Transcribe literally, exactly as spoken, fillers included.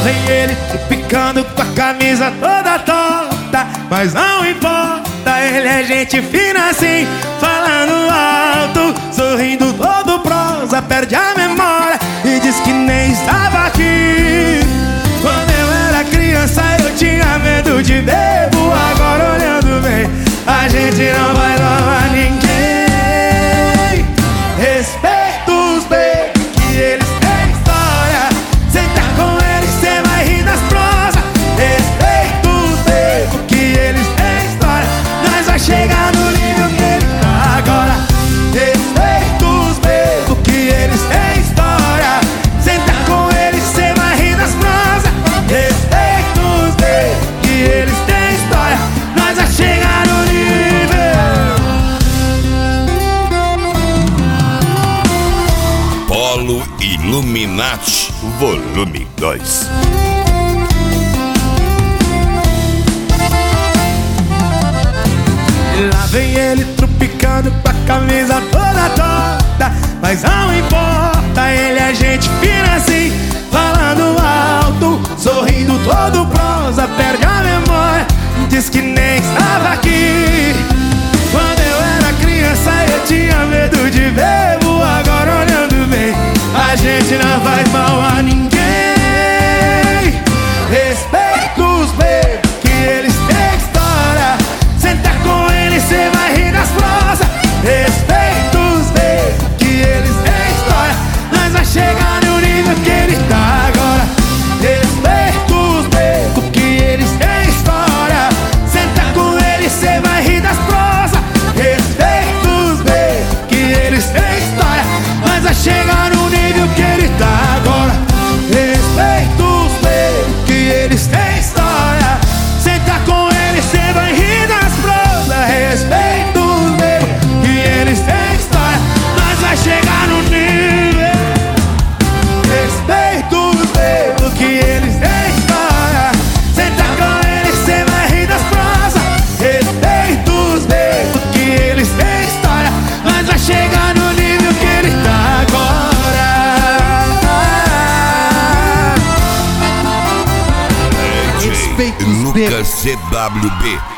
vem ele picando com a camisa toda torta, mas não importa, ele é gente fina assim, falando alto, sorrindo todo prosa, perde a memória e diz que nem estava aqui. Quando eu era criança eu tinha medo de bebo, agora olhando bem, a gente não vai levar ninguém. Respeita os bebês que eles têm história, senta com eles cê vai rir das prosas. Respeita os bebês que eles têm história, nós vai chegar no nível que ele tá agora. Respeita os bebês que eles têm história, senta com eles cê vai rir das prosas. Respeita os bebês que eles têm história, nós vai chegar no nível. Polo Illuminati, volume dois. Lá vem ele tropicando com a camisa toda torta, mas não importa, ele é gente fina assim, falando alto, sorrindo todo prosa, perde a memória, diz que nem estava aqui. Quando eu era criança eu tinha medo de bebo, agora olhando bem, a gente não faz mal a ninguém. Respeita os bebês que eles têm história, senta com eles cê vai rir das prosas. Respeita os bebês que eles têm história, nós vai chegar no nível que ele tá agora. Respeita os bebês que eles têm história, senta com eles cê vai rir das prosas. Respeita os bebês que eles têm história, nós vai chegar no nível que ele tá agora. Respeita os bebês que eles têm história, senta com eles cê vai rir das prosas. Respeita os bebês que eles têm história, nós vai chegar no nível. Respeita os bebês que eles têm história, senta com eles cê vai rir das prosas. Respeita os bebês que eles têm história, nós vai chegar no nível que ele tá agora. Lucas C W B.